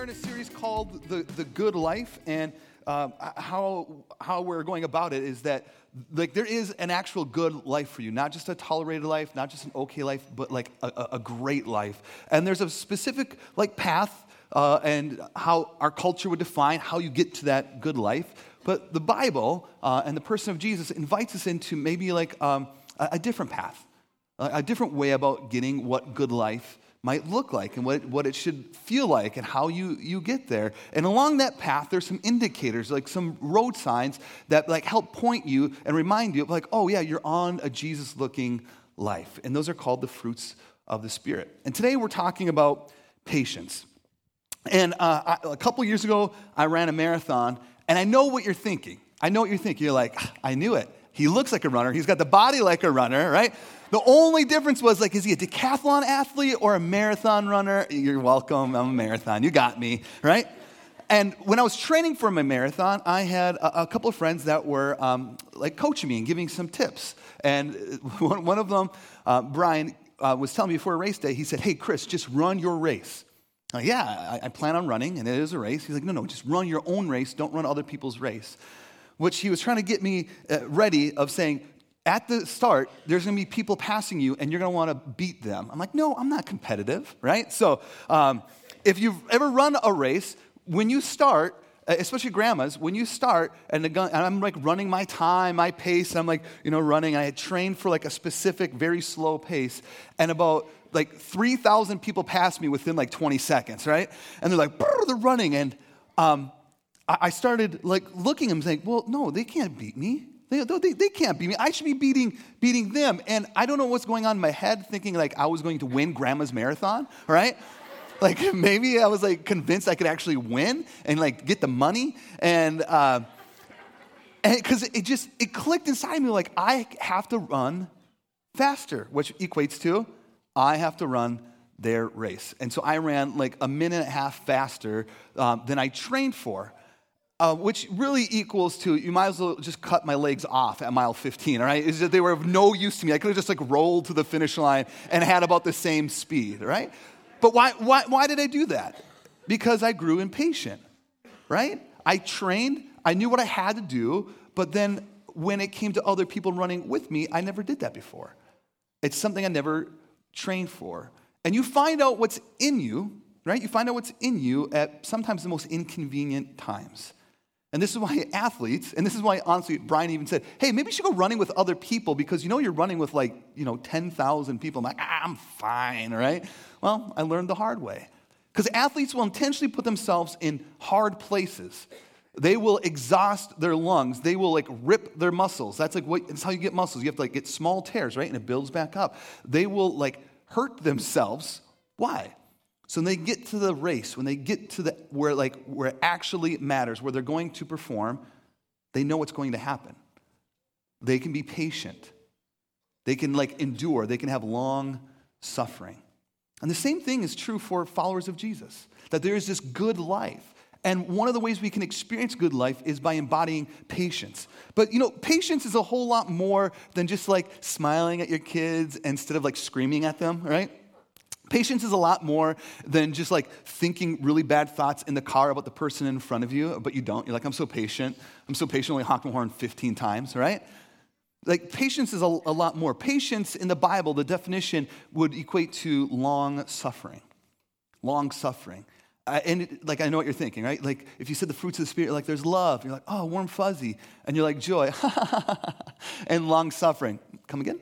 in a series called The Good Life, and how we're going about it is that like there is an actual good life for you, not just a tolerated life, not just an okay life, but like a great life. And there's a specific like path and how our culture would define how you get to that good life. But the Bible and the person of Jesus invites us into maybe like a different path, a different way about getting what good life might look like and what it should feel like and how you get there. And along that path, there's some indicators, like some road signs that like help point you and remind you of like, oh yeah, you're on a Jesus-looking life. And those are called the fruits of the Spirit. And today we're talking about patience. And a couple years ago, I ran a marathon, and I know what you're thinking. You're like, I knew it. He looks like a runner. He's got the body like a runner, right? The only difference was like, is he a decathlon athlete or a marathon runner? You're welcome. I'm a marathon. You got me, right? And when I was training for my marathon, I had a couple of friends that were like coaching me and giving some tips. And one of them, Brian, was telling me before a race day, he said, hey, Chris, just run your race. I'm like, yeah, I plan on running, and it is a race. He's like, no, just run your own race. Don't run other people's race. Which he was trying to get me ready of saying, at the start, there's going to be people passing you, and you're going to want to beat them. I'm like, no, I'm not competitive, right? So if you've ever run a race, when you start, especially grandmas, when you start, and I'm like running my time, my pace, I'm like, running. I had trained for like a specific, very slow pace, and about like 3,000 people passed me within like 20 seconds, right? And they're like, they're running, and I started like looking at them saying, well, no, they can't beat me. They can't beat me. I should be beating them. And I don't know what's going on in my head, thinking like I was going to win Grandma's marathon, right? Like maybe I was like convinced I could actually win and like get the money. And because it clicked inside me, like I have to run faster, which equates to I have to run their race. And so I ran like a minute and a half faster than I trained for. Which really equals to, you might as well just cut my legs off at mile 15, all right? It's just, they were of no use to me. I could have just like rolled to the finish line and had about the same speed, right? But why did I do that? Because I grew impatient, right? I trained, I knew what I had to do, but then when it came to other people running with me, I never did that before. It's something I never trained for. And you find out what's in you, right? You find out what's in you at sometimes the most inconvenient times. And this is why athletes, and this is why, honestly, Brian even said, hey, maybe you should go running with other people because you're running with like, 10,000 people. I'm like, I'm fine, right? Well, I learned the hard way. Because athletes will intentionally put themselves in hard places. They will exhaust their lungs. They will like rip their muscles. That's how you get muscles. You have to like get small tears, right? And it builds back up. They will like hurt themselves. Why? So when they get to the race, when they get to where it actually matters, where they're going to perform, they know what's going to happen. They can be patient. They can like endure. They can have long suffering. And the same thing is true for followers of Jesus, that there is this good life. And one of the ways we can experience good life is by embodying patience. But patience is a whole lot more than just like smiling at your kids instead of like screaming at them, right? Patience is a lot more than just like thinking really bad thoughts in the car about the person in front of you, but you don't. You're like, I'm so patient. Only honk my horn 15 times, right? Like patience is a lot more. Patience in the Bible, the definition would equate to long suffering. Long suffering. And I know what you're thinking, right? Like if you said the fruits of the Spirit, like there's love. You're like, oh, warm fuzzy. And you're like, joy. And long suffering. Come again?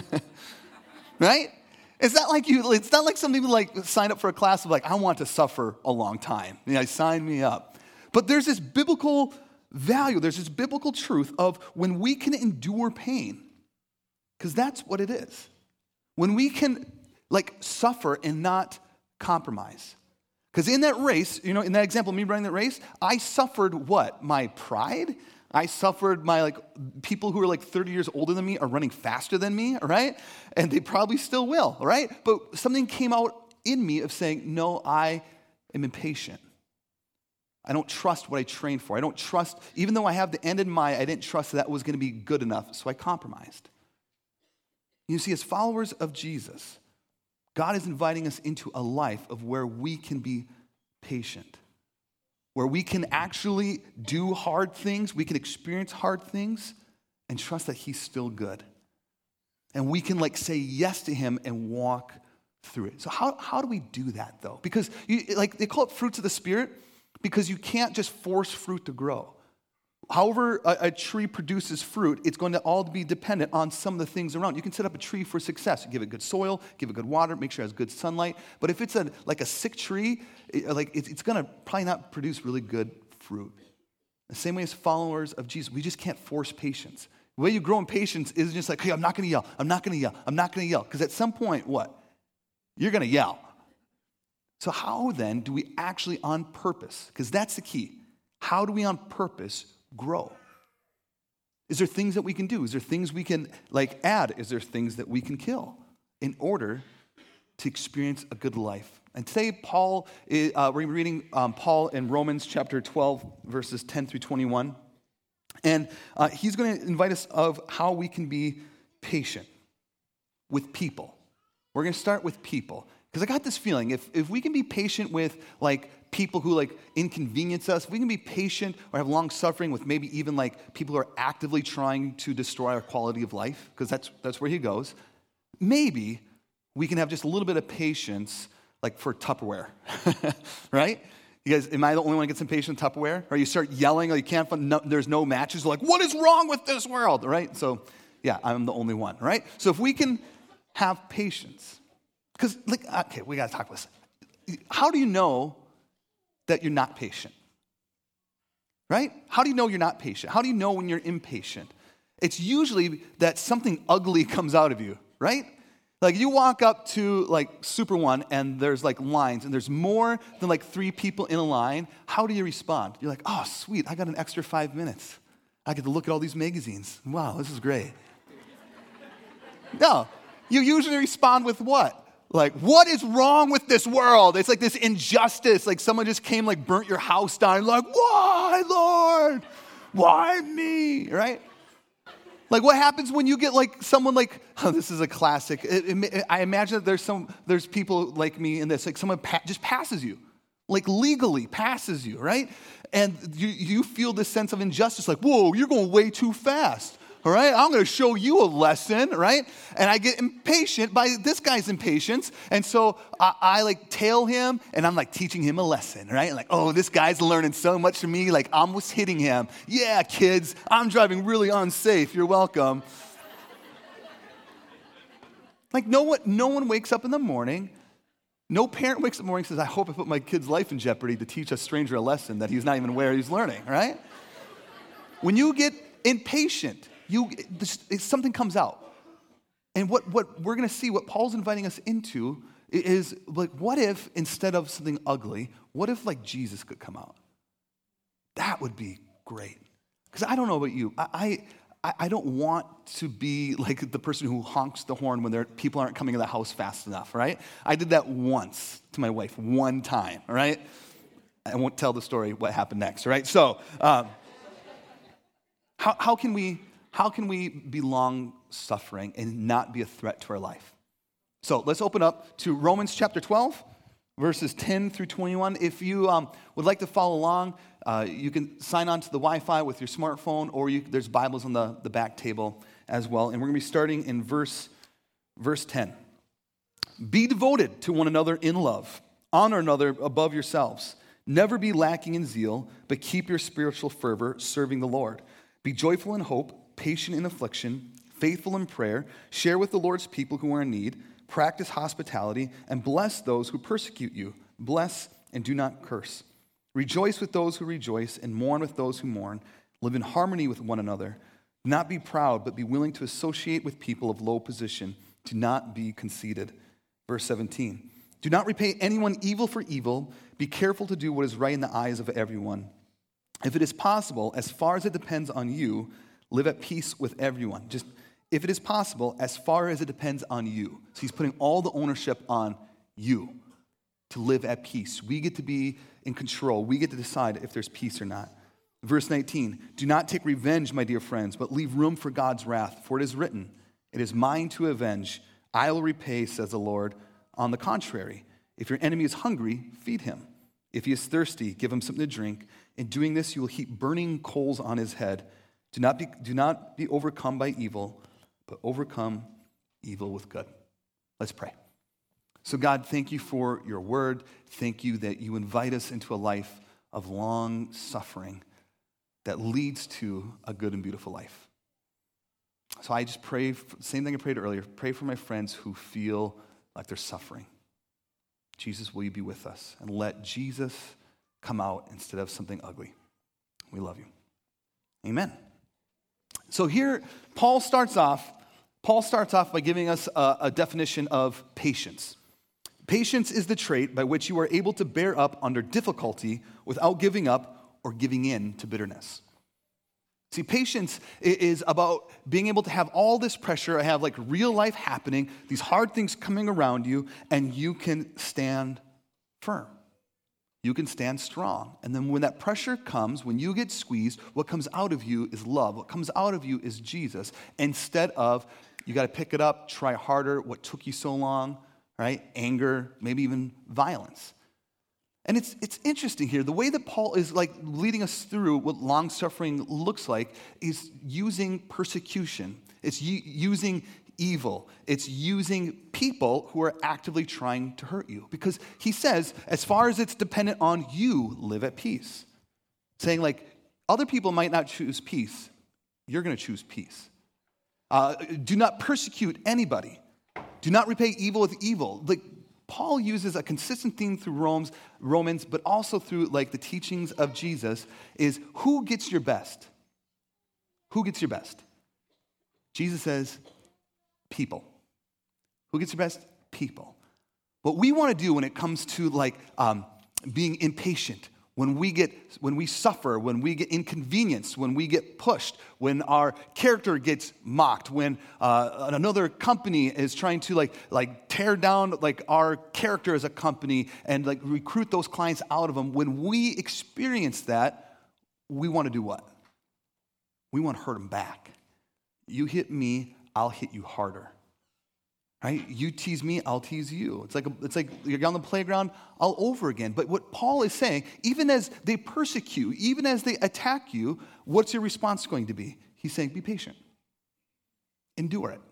Right? It's not like something like sign up for a class of like, I want to suffer a long time. Sign me up. But there's this biblical value, there's this biblical truth of when we can endure pain, because that's what it is. When we can like suffer and not compromise. Because in that race, in that example, me running that race, I suffered what? My pride? I suffered my people who are 30 years older than me are running faster than me, right? And they probably still will, right? But something came out in me of saying, no, I am impatient. I don't trust what I trained for. I don't trust, even though I have the end in mind, I didn't trust that was going to be good enough, so I compromised. You see, as followers of Jesus, God is inviting us into a life of where we can be patient. where we can actually do hard things, we can experience hard things, and trust that he's still good. And we can like say yes to him and walk through it. So how do we do that though? Because they call it fruits of the Spirit because you can't just force fruit to grow. However a tree produces fruit, it's going to all be dependent on some of the things around. You can set up a tree for success. You give it good soil, give it good water, make sure it has good sunlight. But if it's a sick tree, it's going to probably not produce really good fruit. The same way as followers of Jesus, we just can't force patience. The way you grow in patience isn't just like, hey, I'm not going to yell, I'm not going to yell, I'm not going to yell. Because at some point, what? You're going to yell. So how then do we actually on purpose, because that's the key, how do we on purpose grow? Is there things that we can do? Is there things we can add? Is there things that we can kill in order to experience a good life? And today, Paul, we're going to be reading Paul in Romans chapter 12, verses 10 through 21. And he's going to invite us of how we can be patient with people. We're going to start with people. Because I got this feeling, if we can be patient with people who inconvenience us, if we can be patient or have long suffering with maybe even people who are actively trying to destroy our quality of life, because that's where he goes, maybe we can have just a little bit of patience for Tupperware, right? You guys, am I the only one who gets impatient with Tupperware? Or you start yelling, or you can't find, there's no matches, what is wrong with this world, right? So, yeah, I'm the only one, right? So if we can have patience, because, okay, we got to talk about this. How do you know that you're not patient? Right? How do you know you're not patient? How do you know when you're impatient? It's usually that something ugly comes out of you, right? You walk up to Super One and there's lines and there's more than 3 people in a line. How do you respond? You're like, oh, sweet, I got an extra 5 minutes. I get to look at all these magazines. Wow, this is great. No, you usually respond with what? What is wrong with this world? It's this injustice. Someone just came, burnt your house down. Why, Lord? Why me? Right? What happens when you get someone oh, this is a classic. I imagine that there's people like me in this. Someone just passes you. Legally passes you, right? And you feel this sense of injustice. Whoa, you're going way too fast. All right, I'm going to show you a lesson, right? And I get impatient by this guy's impatience. And so I tail him and I'm teaching him a lesson, right? Oh, this guy's learning so much from me. I almost hitting him. Yeah, kids, I'm driving really unsafe. You're welcome. No one wakes up in the morning. No parent wakes up in the morning and says, I hope I put my kid's life in jeopardy to teach a stranger a lesson that he's not even aware he's learning, right? When you get impatient, something comes out. And what we're going to see, what Paul's inviting us into is what if instead of something ugly, what if Jesus could come out? That would be great. Because I don't know about you. I don't want to be the person who honks the horn when people aren't coming to the house fast enough, right? I did that once to my wife, one time, all right? I won't tell the story what happened next, right? So how can we be long-suffering and not be a threat to our life? So let's open up to Romans chapter 12, verses 10 through 21. If you would like to follow along, you can sign on to the Wi-Fi with your smartphone, or there's Bibles on the back table as well. And we're going to be starting in verse 10. Be devoted to one another in love. Honor another above yourselves. Never be lacking in zeal, but keep your spiritual fervor serving the Lord. Be joyful in hope, patient in affliction, faithful in prayer, share with the Lord's people who are in need, practice hospitality, and bless those who persecute you. Bless and do not curse. Rejoice with those who rejoice, and mourn with those who mourn. Live in harmony with one another. Do not be proud, but be willing to associate with people of low position. Do not be conceited. Verse 17. Do not repay anyone evil for evil. Be careful to do what is right in the eyes of everyone. If it is possible, as far as it depends on you, live at peace with everyone. Just, if it is possible, as far as it depends on you. So he's putting all the ownership on you to live at peace. We get to be in control. We get to decide if there's peace or not. Verse 19, do not take revenge, my dear friends, but leave room for God's wrath. For it is written, it is mine to avenge. I will repay, says the Lord. On the contrary, if your enemy is hungry, feed him. If he is thirsty, give him something to drink. In doing this, you will heap burning coals on his head. Do not be overcome by evil, but overcome evil with good." Let's pray. So God, thank you for your word. Thank you that you invite us into a life of long suffering that leads to a good and beautiful life. So I just pray, same thing I prayed earlier, pray for my friends who feel like they're suffering. Jesus, will you be with us? And let Jesus come out instead of something ugly. We love you. Amen. So here, Paul starts off by giving us a definition of patience. Patience is the trait by which you are able to bear up under difficulty without giving up or giving in to bitterness. See, patience is about being able to have all this pressure, have like real life happening, these hard things coming around you, and you can stand firm. You can stand strong. And then when that pressure comes, when you get squeezed, what comes out of you is love. What comes out of you is Jesus. Instead of, you got to pick it up, try harder, what took you so long, right? Anger, maybe even violence. And it's interesting here. The way that Paul is like leading us through what long-suffering looks like is using persecution. It's using evil. It's using people who are actively trying to hurt you. Because he says, as far as it's dependent on you, live at peace. Saying like, other people might not choose peace. You're going to choose peace. Do not persecute anybody. Do not repay evil with evil. Like, Paul uses a consistent theme through Romans, but also through like the teachings of Jesus, is who gets your best? Who gets your best? Jesus says, people. Who gets your best? People. What we want to do when it comes to like being impatient, when we suffer, when we get inconvenienced, when we get pushed, when our character gets mocked, when another company is trying to like tear down like our character as a company and like recruit those clients out of them, when we experience that, we want to do what? We want to hurt them back. You hit me, I'll hit you harder. Right? You tease me, I'll tease you. It's like you're on the playground all over again. But what Paul is saying, even as they persecute, even as they attack you, what's your response going to be? He's saying, be patient. Endure it.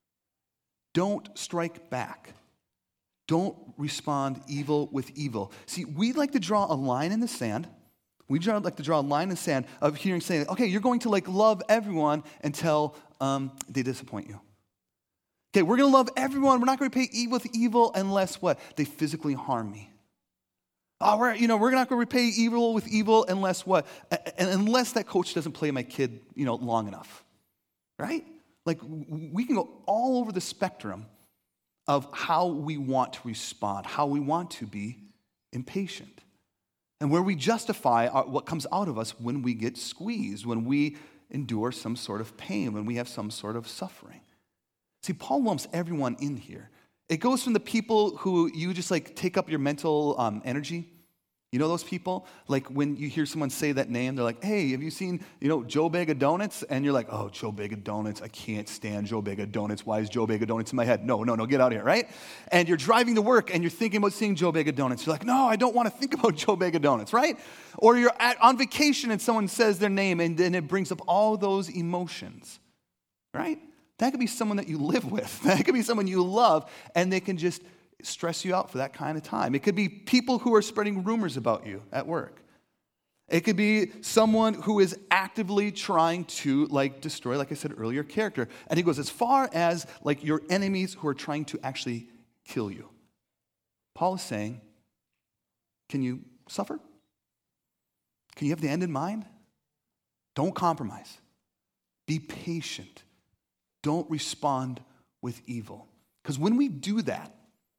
Don't strike back. Don't respond evil with evil. See, we like to draw a line in the sand. We like to draw a line in the sand of saying, okay, you're going to like love everyone until they disappoint you. Okay, we're going to love everyone. We're not going to repay evil with evil unless what? They physically harm me. Oh, we're not going to repay evil with evil unless what? Unless that coach doesn't play my kid, long enough. Right? Like, we can go all over the spectrum of how we want to respond, how we want to be impatient. And where we justify what comes out of us when we get squeezed, when we endure some sort of pain, when we have some sort of suffering. See, Paul lumps everyone in here. It goes from the people who you just like take up your mental energy. You know those people? Like when you hear someone say that name, they're like, hey, have you seen, Joe Bag of Donuts? And you're like, oh, Joe Bag of Donuts. I can't stand Joe Bag of Donuts. Why is Joe Bag of Donuts in my head? No, get out of here, right? And you're driving to work and you're thinking about seeing Joe Bag of Donuts. You're like, no, I don't want to think about Joe Bag of Donuts, right? Or you're on vacation and someone says their name and then it brings up all those emotions, right? That could be someone that you live with. That could be someone you love, and they can just stress you out for that kind of time. It could be people who are spreading rumors about you at work. It could be someone who is actively trying to destroy, like I said earlier, character. And he goes as far as your enemies who are trying to actually kill you. Paul is saying, can you suffer? Can you have the end in mind? Don't compromise. Be patient. Don't respond with evil. Because when we do that,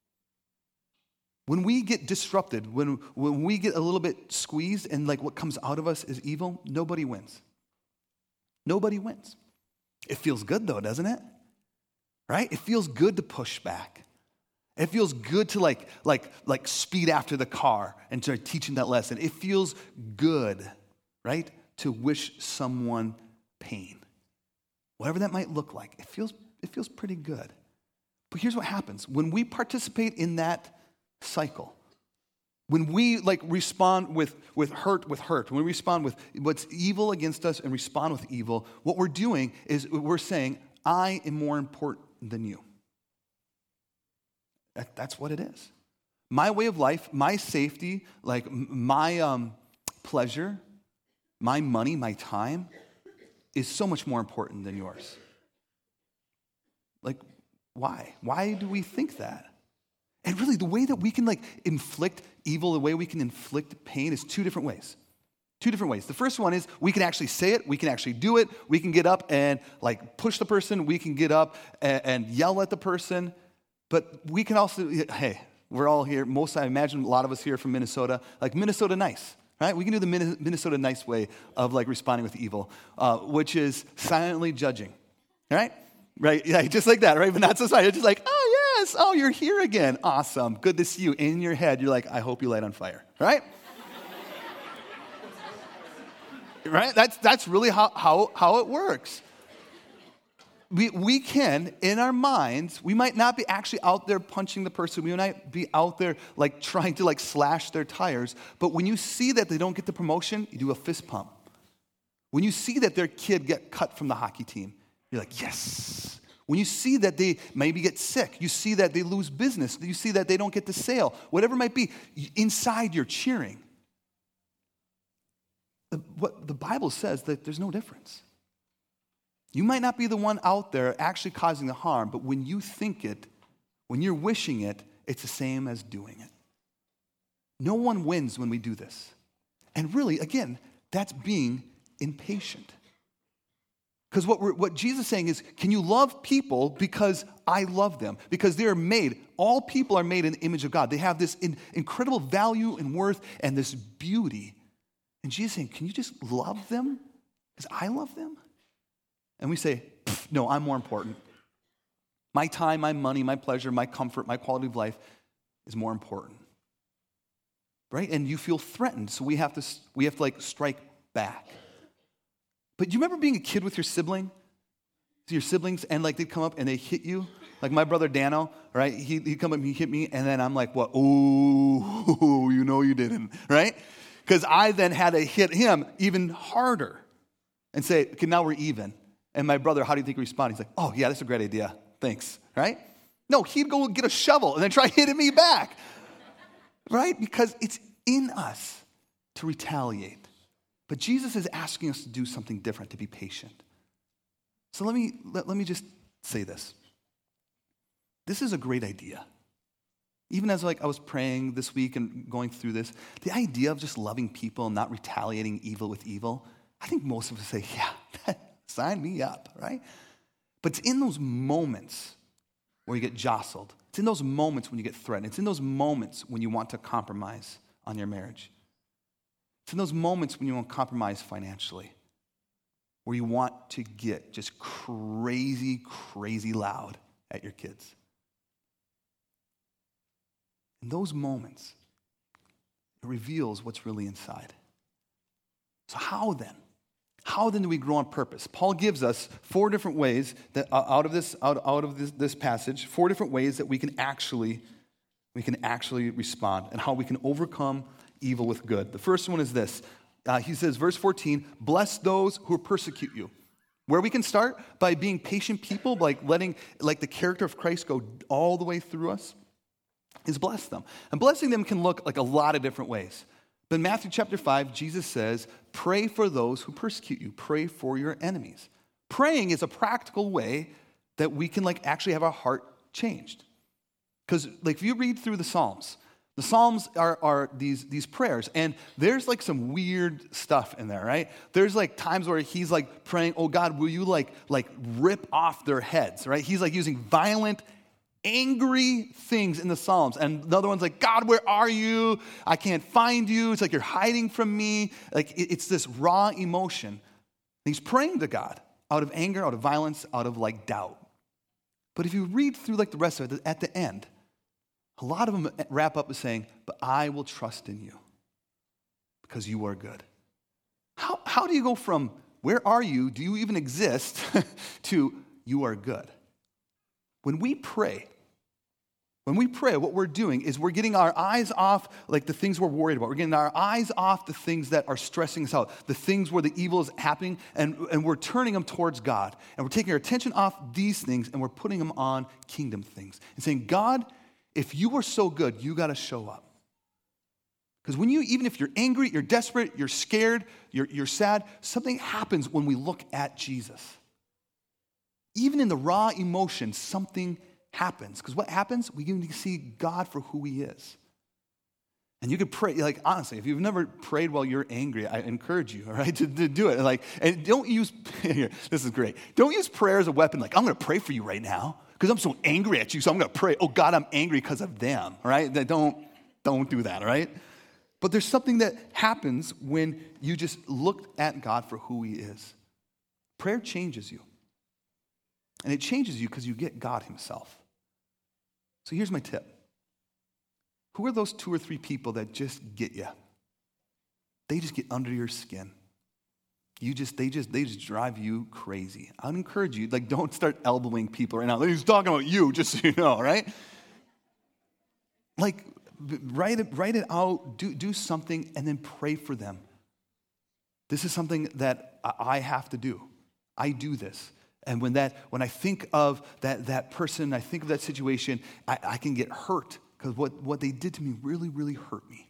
when we get disrupted, when we get a little bit squeezed and what comes out of us is evil, nobody wins. Nobody wins. It feels good though, doesn't it? Right? It feels good to push back. It feels good to like speed after the car and start teaching that lesson. It feels good, right? To wish someone pain. Whatever that might look like, it feels pretty good. But here's what happens. When we participate in that cycle, When we like respond with hurt, when we respond with what's evil against us and respond with evil, what we're doing is we're saying, I am more important than you. That's what it is. My way of life, my safety, like my pleasure, my money, my time is so much more important than yours. Like, why? Why do we think that? And really, the way that we can like inflict evil, the way we can inflict pain is two different ways. Two different ways. The first one is we can actually say it, we can actually do it, we can get up and like push the person, we can get up and yell at the person, but we can also, hey, we're all here, I imagine a lot of us here from Minnesota, like Minnesota nice, right? We can do the Minnesota nice way of like responding with evil, which is silently judging, right? Right, yeah, just like that, right? But not so silent, it's just like, oh yes, oh, you're here again, awesome, good to see you. In your head, you're like, I hope you light on fire, right? Right? That's really how it works. We can, in our minds, we might not be actually out there punching the person. We might be out there like trying to like slash their tires. But when you see that they don't get the promotion, you do a fist pump. When you see that their kid get cut from the hockey team, you're like, yes. When you see that they maybe get sick, you see that they lose business, you see that they don't get the sale, whatever it might be, inside you're cheering. What the Bible says that there's no difference. You might not be the one out there actually causing the harm, but when you think it, when you're wishing it, it's the same as doing it. No one wins when we do this. And really, again, that's being impatient. Because what Jesus is saying is, can you love people because I love them? Because they are made, all people are made in the image of God. They have this incredible value and worth and this beauty. And Jesus is saying, can you just love them because I love them? And we say, no, I'm more important. My time, my money, my pleasure, my comfort, my quality of life is more important. Right? And you feel threatened, so we have to like strike back. But do you remember being a kid with your sibling? Your siblings, and like they'd come up and they hit you? Like my brother Dano, right? He'd come up and he hit me, and then I'm like, what? Oh, you know you didn't, right? Because I then had to hit him even harder and say, okay, now we're even. And my brother, how do you think he responded? He's like, oh, yeah, that's a great idea. Thanks, right? No, he'd go get a shovel and then try hitting me back, right? Because it's in us to retaliate. But Jesus is asking us to do something different, to be patient. So let me just say this. This is a great idea. Even as I was praying this week and going through this, the idea of just loving people and not retaliating evil with evil, I think most of us say, yeah, sign me up, right? But it's in those moments where you get jostled. It's in those moments when you get threatened. It's in those moments when you want to compromise on your marriage. It's in those moments when you want to compromise financially, where you want to get just crazy, crazy loud at your kids. In those moments, it reveals what's really inside. So how then? How then do we grow on purpose? Paul gives us 4 different ways that out of this passage, 4 different ways that we can actually respond and how we can overcome evil with good. The first one is this. He says, verse 14, bless those who persecute you. Where we can start by being patient people, like letting the character of Christ go all the way through us, is bless them. And blessing them can look like a lot of different ways. But in Matthew chapter 5, Jesus says, pray for those who persecute you. Pray for your enemies. Praying is a practical way that we can actually have our heart changed. Because if you read through the Psalms are these prayers, and there's some weird stuff in there, right? There's times where he's praying, oh God, will you rip off their heads, right? He's using violent, angry things in the Psalms. And the other one's God, where are you? I can't find you. It's you're hiding from me. It's this raw emotion. And he's praying to God out of anger, out of violence, out of doubt. But if you read through the rest of it, at the end, a lot of them wrap up with saying, but I will trust in you because you are good. How do you go from where are you, do you even exist, to you are good? When we pray, When we pray, what we're doing is we're getting our eyes off like the things we're worried about. We're getting our eyes off the things that are stressing us out, the things where the evil is happening, and we're turning them towards God. And we're taking our attention off these things and we're putting them on kingdom things. And saying, God, if you are so good, you got to show up. Because even if you're angry, you're desperate, you're scared, you're sad, something happens when we look at Jesus. Even in the raw emotion, something happens. Because what happens? We get to see God for who he is. And you could pray, like honestly, if you've never prayed while you're angry, I encourage you, all right, to do it. And don't use, here, this is great. Don't use prayer as a weapon, like, I'm going to pray for you right now because I'm so angry at you, so I'm going to pray, oh God, I'm angry because of them, all right? Don't do that, all right? But there's something that happens when you just look at God for who he is. Prayer changes you. And it changes you because you get God himself. So here's my tip. Who are those 2 or 3 people that just get you? They just get under your skin. They just drive you crazy. I would encourage you, like, don't start elbowing people right now. He's talking about you, just so you know, right? Like, write it out, do something, and then pray for them. This is something that I have to do. I do this. And when I think of that person, I think of that situation, I can get hurt because what they did to me really, really hurt me.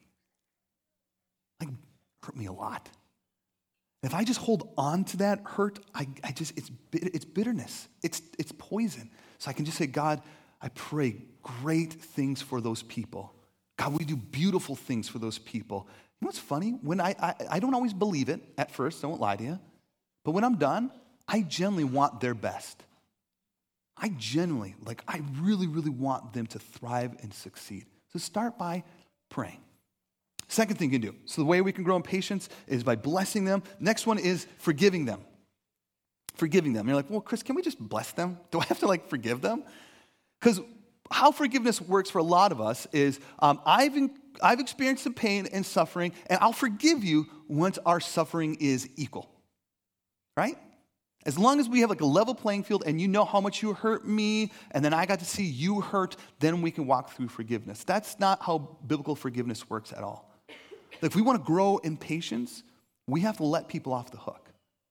Like, hurt me a lot. If I just hold on to that hurt, it's bitterness. It's poison. So I can just say, God, I pray great things for those people. God, we do beautiful things for those people. You know what's funny? When I don't always believe it at first, I won't lie to you. But when I'm done, I genuinely want their best. I really, really want them to thrive and succeed. So start by praying. Second thing you can do. So the way we can grow in patience is by blessing them. Next one is forgiving them. Forgiving them. You're like, well, Chris, can we just bless them? Do I have to forgive them? Because how forgiveness works for a lot of us is I've experienced some pain and suffering, and I'll forgive you once our suffering is equal. Right? As long as we have a level playing field and you know how much you hurt me and then I got to see you hurt, then we can walk through forgiveness. That's not how biblical forgiveness works at all. If we want to grow in patience, we have to let people off the hook.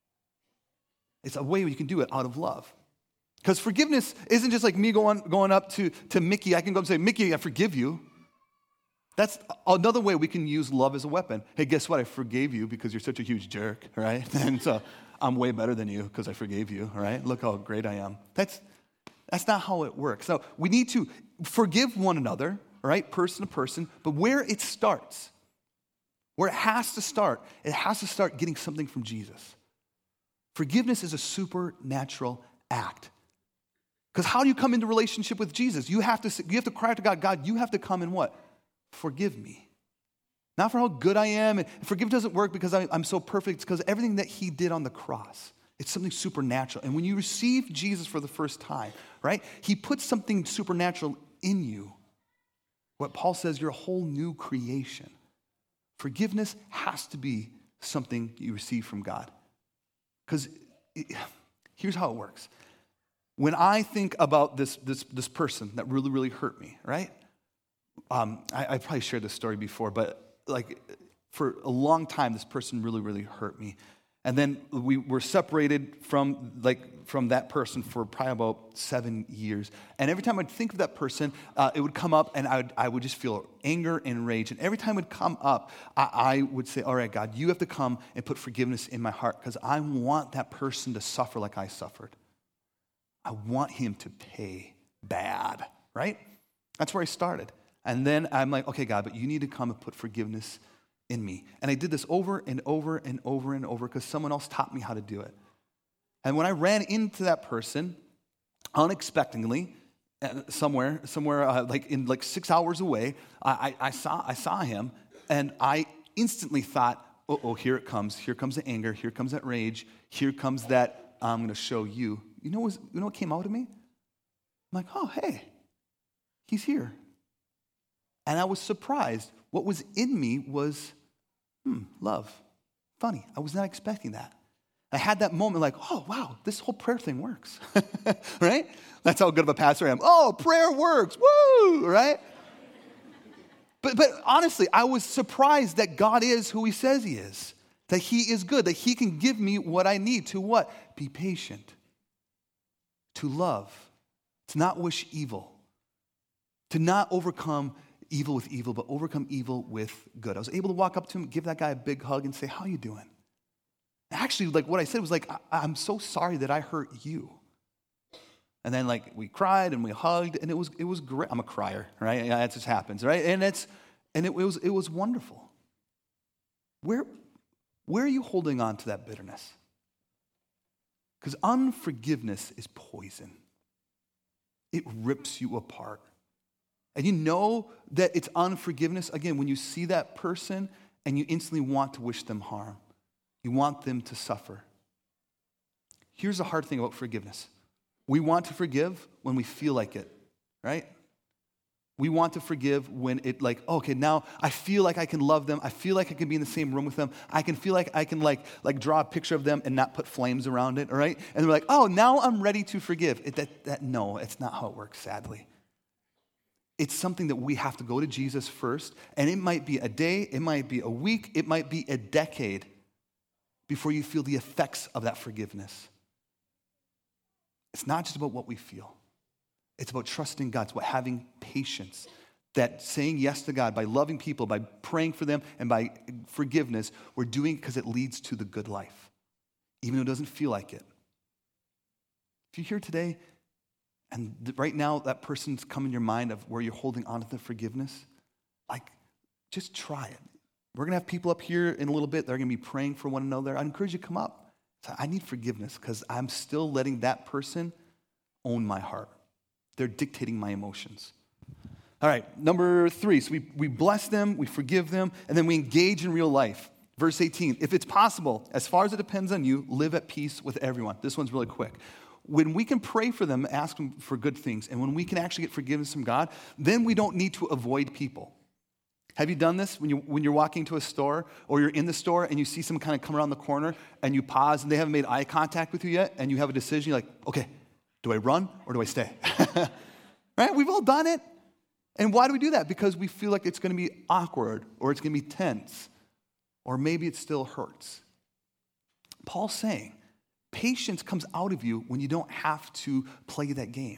It's a way we can do it out of love. Because forgiveness isn't just like me going up to Mickey. I can go and say, Mickey, I forgive you. That's another way we can use love as a weapon. Hey, guess what? I forgave you because you're such a huge jerk, right? And so I'm way better than you because I forgave you, right? Look how great I am. That's not how it works. So we need to forgive one another, right? Person to person. But where it starts, where it has to start getting something from Jesus. Forgiveness is a supernatural act. Because how do you come into relationship with Jesus? You have to cry out to God, God, you have to come and what? Forgive me. Not for how good I am. And forgive doesn't work because I'm so perfect. It's because everything that he did on the cross. It's something supernatural. And when you receive Jesus for the first time, right, he puts something supernatural in you. What Paul says, you're a whole new creation. Forgiveness has to be something you receive from God. Because here's how it works. When I think about this person that really, really hurt me, right? I probably shared this story before, but for a long time, this person really, really hurt me. And then we were separated from that person for probably about 7 years. And every time I'd think of that person, it would come up and I would just feel anger and rage. And every time it would come up, I would say, all right, God, you have to come and put forgiveness in my heart because I want that person to suffer like I suffered. I want him to pay bad, right? That's where I started. And then I'm like, okay, God, but you need to come and put forgiveness in me. And I did this over and over and over and over because someone else taught me how to do it. And when I ran into that person, unexpectedly, somewhere, 6 hours away, I saw him, and I instantly thought, oh, here it comes. Here comes the anger. Here comes that rage. Here comes that I'm going to show you. You know what came out of me? I'm like, oh, hey, he's here. And I was surprised. What was in me was, love. Funny. I was not expecting that. I had that moment like, oh, wow, this whole prayer thing works, right? That's how good of a pastor I am. Oh, prayer works, woo, right? But honestly, I was surprised that God is who he says he is, that he is good, that he can give me what I need to what? Be patient, to love, to not wish evil, to not overcome evil with evil, but overcome evil with good. I was able to walk up to him, give that guy a big hug and say, how you doing? Actually, like what I said was like, I'm so sorry that I hurt you. And then like we cried and we hugged and it was great. I'm a crier, right? Yeah, that just happens, right? And it was wonderful. Where are you holding on to that bitterness? Because unforgiveness is poison. It rips you apart. And you know that it's unforgiveness, again, when you see that person and you instantly want to wish them harm. You want them to suffer. Here's the hard thing about forgiveness. We want to forgive when we feel like it, right? We want to forgive when it like, okay, now I feel like I can love them. I feel like I can be in the same room with them. I can feel like I can like draw a picture of them and not put flames around it, all right? And we're like, oh, now I'm ready to forgive. No, it's not how it works, sadly. It's something that we have to go to Jesus first, and it might be a day, it might be a week, it might be a decade before you feel the effects of that forgiveness. It's not just about what we feel. It's about trusting God. It's about having patience. That saying yes to God by loving people, by praying for them, and by forgiveness, we're doing it because it leads to the good life, even though it doesn't feel like it. If you're here today, and right now that person's come in your mind of where you're holding on to the forgiveness, like, just try it. We're going to have people up here in a little bit. They're going to be praying for one another. I encourage you to come up. So I need forgiveness because I'm still letting that person own my heart. They're dictating my emotions. All right, number 3. So we bless them, we forgive them, and then we engage in real life. Verse 18, if it's possible, as far as it depends on you, live at peace with everyone. This one's really quick. When we can pray for them, ask them for good things, and when we can actually get forgiveness from God, then we don't need to avoid people. Have you done this when you're walking to a store or you're in the store and you see someone kind of come around the corner and you pause and they haven't made eye contact with you yet and you have a decision, you're like, okay, do I run or do I stay? Right? We've all done it. And why do we do that? Because we feel like it's going to be awkward or it's going to be tense or maybe it still hurts. Paul's saying, patience comes out of you when you don't have to play that game.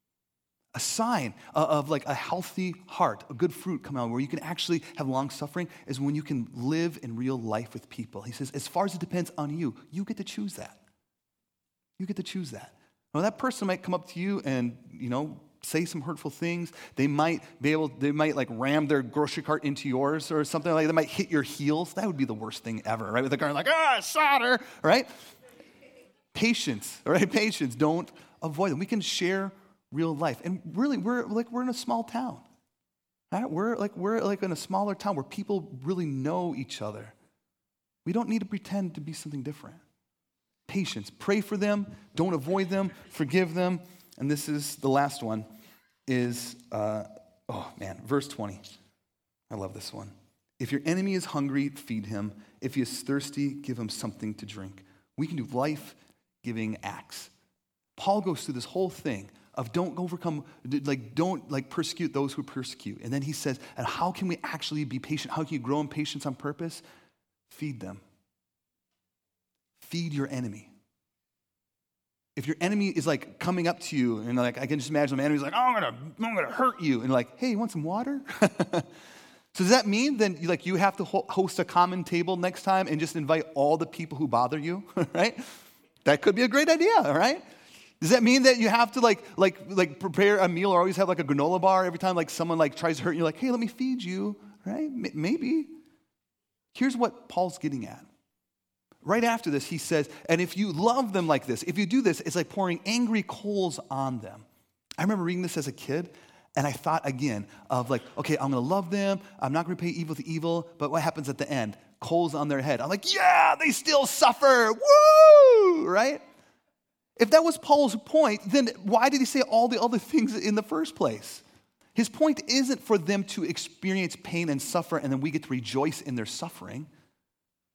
A sign of like a healthy heart, a good fruit coming out where you can actually have long suffering is when you can live in real life with people. He says, as far as it depends on you, you get to choose that. You get to choose that. Now that person might come up to you and, say some hurtful things. They might like ram their grocery cart into yours or something like that. They might hit your heels. That would be the worst thing ever, right? With the car like, solder, right? Patience, all right? Patience. Don't avoid them. We can share real life. And really, we're in a small town. Right? We're in a smaller town where people really know each other. We don't need to pretend to be something different. Patience. Pray for them. Don't avoid them. Forgive them. And this is the last one is, verse 20. I love this one. If your enemy is hungry, feed him. If he is thirsty, give him something to drink. We can do life-giving acts. Paul goes through this whole thing of don't persecute those who persecute. And then he says, and how can we actually be patient? How can you grow in patience on purpose? Feed them. Feed your enemy. If your enemy is like coming up to you and like I can just imagine my enemy's like, I'm gonna hurt you, and like, hey, you want some water? So does that mean then you have to host a common table next time and just invite all the people who bother you, right? That could be a great idea, all right? Does that mean that you have to like prepare a meal or always have like a granola bar every time like someone like tries to hurt you? Like, hey, let me feed you, right? Maybe. Here's what Paul's getting at. Right after this, he says, and if you love them like this, if you do this, it's like pouring angry coals on them. I remember reading this as a kid, and I thought again of like, okay, I'm going to love them. I'm not going to pay evil to evil, but what happens at the end? Coals on their head. I'm like, yeah, they still suffer. Woo! Right? If that was Paul's point, then why did he say all the other things in the first place? His point isn't for them to experience pain and suffer, and then we get to rejoice in their suffering.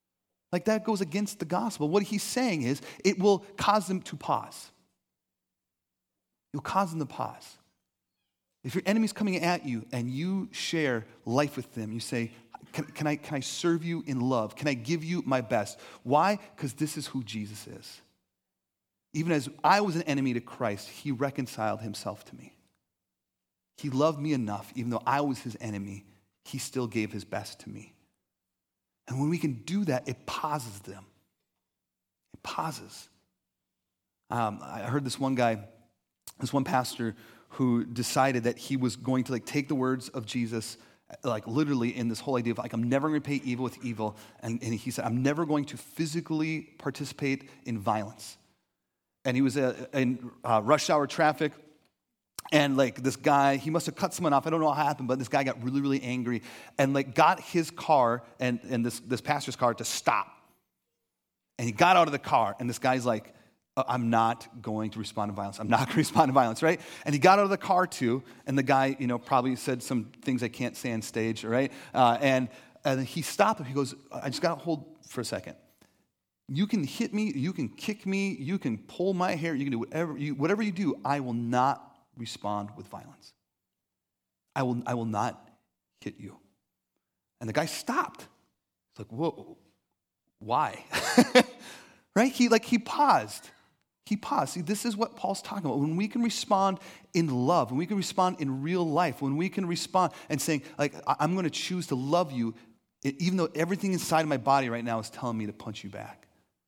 Like that goes against the gospel. What he's saying is it will cause them to pause. You'll cause them to pause. If your enemy's coming at you and you share life with them, you say, can I serve you in love? Can I give you my best? Why? Because this is who Jesus is. Even as I was an enemy to Christ, he reconciled himself to me. He loved me enough, even though I was his enemy, he still gave his best to me. And when we can do that, it pauses them. It pauses. I heard this one pastor who decided that he was going to take the words of Jesus, literally in this whole idea of I'm never going to pay evil with evil. And he said, I'm never going to physically participate in violence. And he was in rush hour traffic. And this guy, he must have cut someone off. I don't know what happened, but this guy got really, really angry and got his car and this pastor's car to stop. And he got out of the car, and this guy's like, I'm not going to respond to violence. I'm not going to respond to violence, right? And he got out of the car too, and the guy, probably said some things I can't say on stage, right? And he stopped him. He goes, I just got to hold for a second. You can hit me, you can kick me, you can pull my hair, you can do whatever you do, I will not respond with violence. I will not hit you. And the guy stopped. It's like, whoa, why? Right? He paused. He paused. See, this is what Paul's talking about. When we can respond in love, when we can respond in real life, when we can respond and saying, I'm going to choose to love you, even though everything inside of my body right now is telling me to punch you back.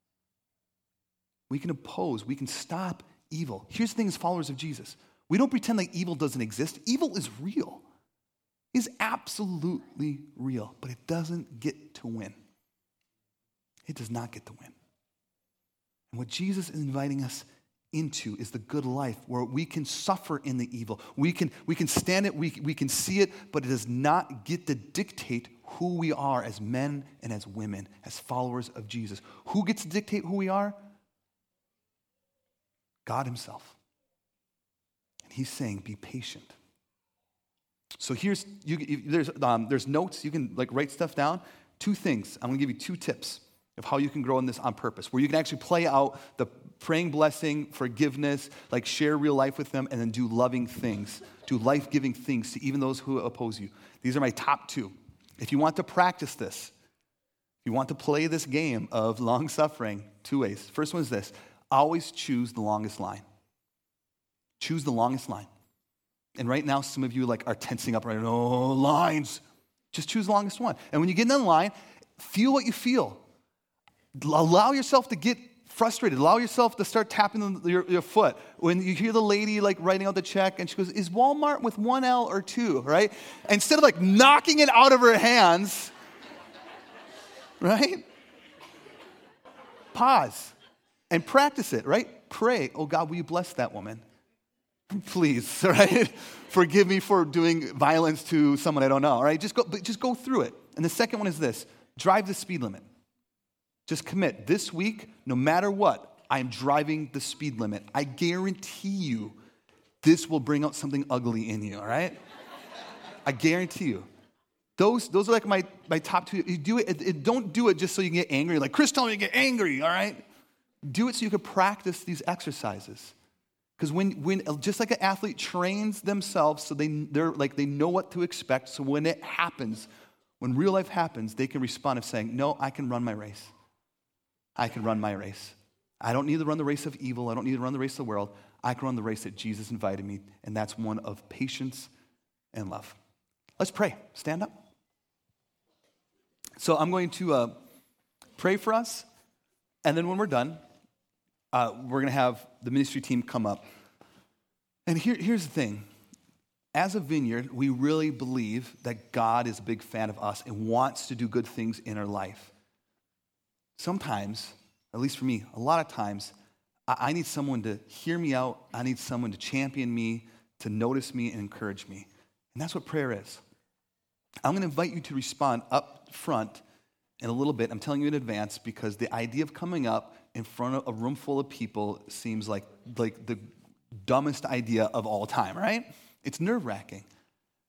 We can oppose. We can stop evil. Here's the thing as followers of Jesus. We don't pretend like evil doesn't exist. Evil is real. It's absolutely real, but it doesn't get to win. It does not get to win. And what Jesus is inviting us into is the good life where we can suffer in the evil. We can stand it, we can see it, but it does not get to dictate who we are as men and as women, as followers of Jesus. Who gets to dictate who we are? God himself. And he's saying, be patient. So there's notes. You can write stuff down. 2 things. I'm going to give you 2 tips of how you can grow in this on purpose, where you can actually play out the praying blessing, forgiveness, share real life with them, and then do loving things, do life-giving things to even those who oppose you. These are my top 2. If you want to practice this, if you want to play this game of long-suffering, 2 ways. First one is this. Always choose the longest line. Choose the longest line. And right now, some of you are tensing up right now. Oh, lines. Just choose the longest one. And when you get in the line, feel what you feel. Allow yourself to get frustrated. Allow yourself to start tapping your foot. When you hear the lady writing out the check and she goes, is Walmart with 1 L or 2, right? Instead of knocking it out of her hands, right? Pause and practice it, right? Pray, oh God, will you bless that woman? Please, right? Forgive me for doing violence to someone I don't know, all right? Just go through it. And the second one is this. Drive the speed limit. Just commit. This week, no matter what, I am driving the speed limit. I guarantee you this will bring out something ugly in you, all right? I guarantee you. Those are my top 2. You do it. Don't do it just so you can get angry. Chris told me to get angry, all right? Do it so you can practice these exercises. Because when just like an athlete trains themselves so they know what to expect, so when it happens, when real life happens, they can respond of saying, no, I can run my race. I can run my race. I don't need to run the race of evil. I don't need to run the race of the world. I can run the race that Jesus invited me, and that's one of patience and love. Let's pray. Stand up. So I'm going to pray for us, and then when we're done, we're going to have the ministry team come up. And here's the thing. As a Vineyard, we really believe that God is a big fan of us and wants to do good things in our life. Sometimes, at least for me, a lot of times, I need someone to hear me out. I need someone to champion me, to notice me, and encourage me. And that's what prayer is. I'm going to invite you to respond up front in a little bit. I'm telling you in advance because the idea of coming up in front of a room full of people seems like the dumbest idea of all time, right? It's nerve-wracking.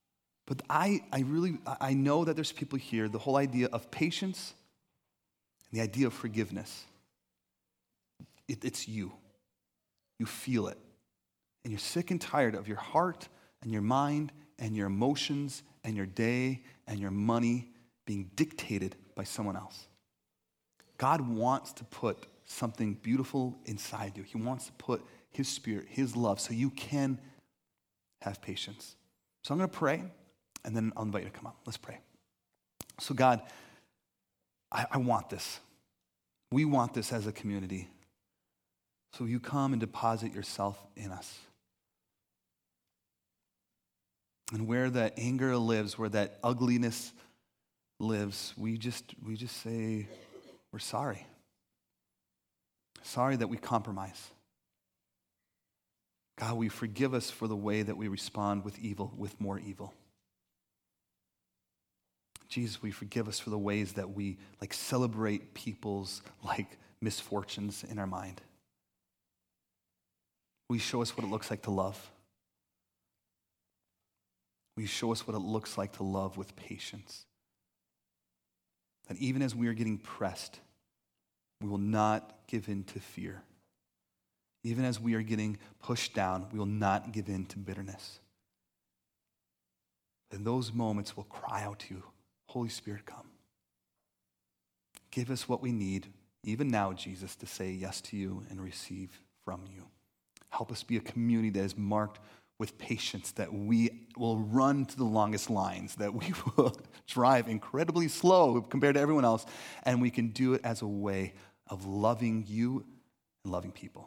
But I know that there's people here, the whole idea of patience, The idea of forgiveness, it's you. You feel it. And you're sick and tired of your heart and your mind and your emotions and your day and your money being dictated by someone else. God wants to put something beautiful inside you. He wants to put his spirit, his love, so you can have patience. So I'm going to pray, and then I'll invite you to come up. Let's pray. So God, I want this. We want this as a community. So you come and deposit yourself in us. And where that anger lives, where that ugliness lives, we just say, we're sorry. Sorry that we compromise. God, we forgive us for the way that we respond with evil, with more evil. Jesus, we forgive us for the ways that we celebrate people's misfortunes in our mind. Will you show us what it looks like to love? Will you show us what it looks like to love with patience? That even as we are getting pressed, we will not give in to fear. Even as we are getting pushed down, we will not give in to bitterness. In those moments, we'll cry out to you, Holy Spirit, come. Give us what we need, even now, Jesus, to say yes to you and receive from you. Help us be a community that is marked with patience, that we will run to the longest lines, that we will drive incredibly slow compared to everyone else, and we can do it as a way of loving you and loving people.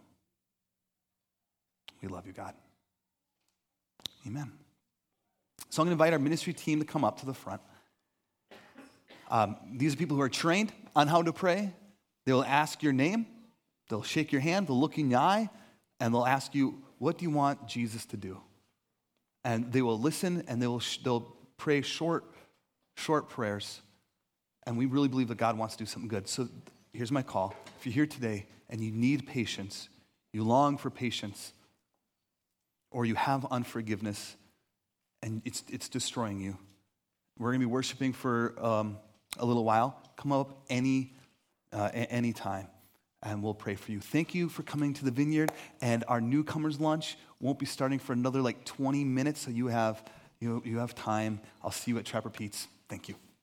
We love you, God. Amen. So I'm going to invite our ministry team to come up to the front. These are people who are trained on how to pray. They will ask your name. They'll shake your hand. They'll look in your eye. And they'll ask you, what do you want Jesus to do? And they will listen, and they'll pray short prayers. And we really believe that God wants to do something good. So here's my call. If you're here today and you need patience, you long for patience, or you have unforgiveness, and it's destroying you, we're going to be worshiping for a little while. Come up any time, and we'll pray for you. Thank you for coming to the Vineyard, and our newcomers lunch won't be starting for another 20 minutes, so you have time. I'll see you at Trapper Pete's. Thank you.